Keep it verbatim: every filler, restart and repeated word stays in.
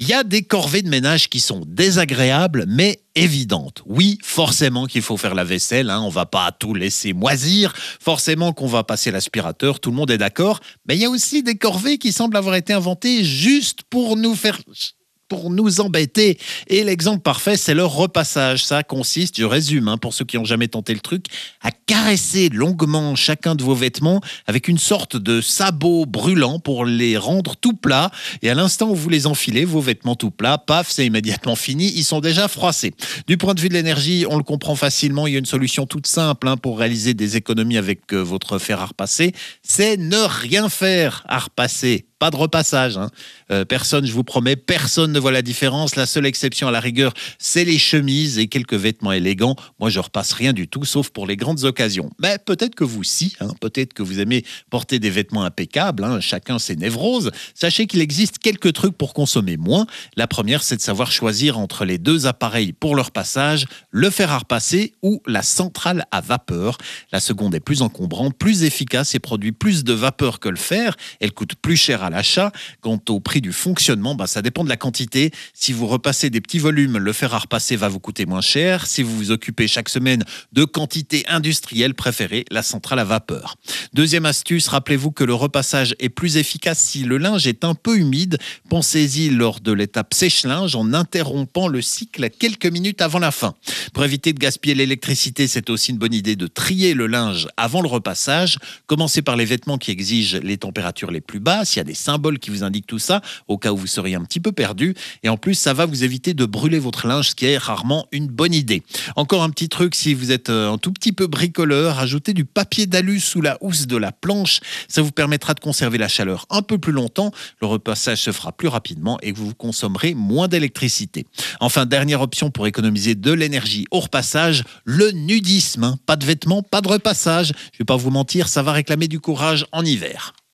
Il y a des corvées de ménage qui sont désagréables, mais évidentes. Oui, forcément qu'il faut faire la vaisselle, hein, on va pas tout laisser moisir, forcément qu'on va passer l'aspirateur, tout le monde est d'accord, mais il y a aussi des corvées qui semblent avoir été inventées juste pour nous faire... pour nous embêter. Et l'exemple parfait, c'est le repassage. Ça consiste, je résume, hein, pour ceux qui n'ont jamais tenté le truc, à caresser longuement chacun de vos vêtements avec une sorte de sabot brûlant pour les rendre tout plats. Et à l'instant où vous les enfilez, vos vêtements tout plats, paf, c'est immédiatement fini, ils sont déjà froissés. Du point de vue de l'énergie, on le comprend facilement, il y a une solution toute simple hein, pour réaliser des économies avec euh, votre fer à repasser, c'est ne rien faire à repasser. Pas de repassage. Hein. Euh, personne, je vous promets, personne ne voit la différence. La seule exception à la rigueur, c'est les chemises et quelques vêtements élégants. Moi, je repasse rien du tout, sauf pour les grandes occasions. Mais peut-être que vous, si. Hein. Peut-être que vous aimez porter des vêtements impeccables. Hein. Chacun ses névroses. Sachez qu'il existe quelques trucs pour consommer moins. La première, c'est de savoir choisir entre les deux appareils pour leur passage, le fer à repasser ou la centrale à vapeur. La seconde est plus encombrante, plus efficace et produit plus de vapeur que le fer. Elle coûte plus cher à l'achat. Quant au prix du fonctionnement, bah, ça dépend de la quantité. Si vous repassez des petits volumes, le fer à repasser va vous coûter moins cher. Si vous vous occupez chaque semaine de quantités industrielles, préférez la centrale à vapeur. Deuxième astuce, rappelez-vous que le repassage est plus efficace si le linge est un peu humide. Pensez-y lors de l'étape sèche-linge en interrompant le cycle quelques minutes avant la fin. Pour éviter de gaspiller l'électricité, c'est aussi une bonne idée de trier le linge avant le repassage. Commencez par les vêtements qui exigent les températures les plus basses. Il y a des symboles qui vous indiquent tout ça, au cas où vous seriez un petit peu perdu. Et en plus, ça va vous éviter de brûler votre linge, ce qui est rarement une bonne idée. Encore un petit truc, si vous êtes un tout petit peu bricoleur, ajoutez du papier d'alu sous la housse de la planche. Ça vous permettra de conserver la chaleur un peu plus longtemps. Le repassage se fera plus rapidement et vous consommerez moins d'électricité. Enfin, dernière option pour économiser de l'énergie au repassage, le nudisme. Pas de vêtements, pas de repassage. Je ne vais pas vous mentir, ça va réclamer du courage en hiver.